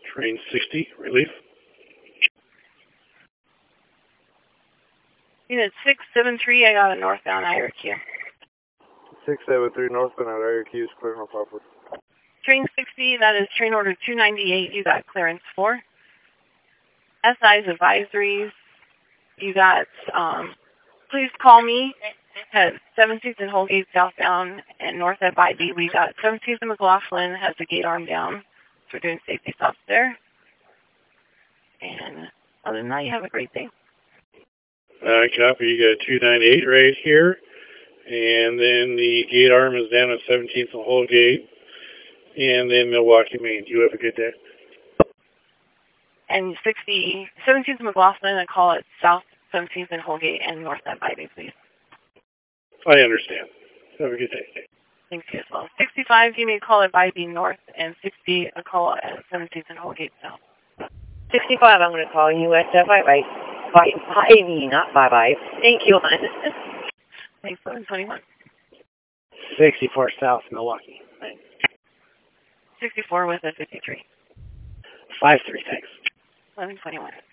Train 60, relief. Unit 673, I got a northbound IRQ. 673 northbound at IRQ is clear, no problem. Train 60, that is train order 298, you got clearance for. SI's advisories, you got, please call me at 17th and Holgate southbound and north at Bybee. We got 17th and McLaughlin has the gate arm down. So we're doing safety stops there. And other than that, you have a great day. Copy. You got 298 right here. And then the gate arm is down at 17th and Holgate. And then Milwaukee, Maine. You have a good day. And 17th and McLaughlin, I call it south 17th and Holgate and north at Bybee, please. I understand. Have a good day. Thank you as well. 65, give me a call at Bybee north, and 60, a call at 17th and Holgate south. 65, I'm going to call you at Bybee, not bye-bye. Thank you, hon. Thanks, 1121. 64 south, Milwaukee. 64 with a 53. 53, thanks. 1121.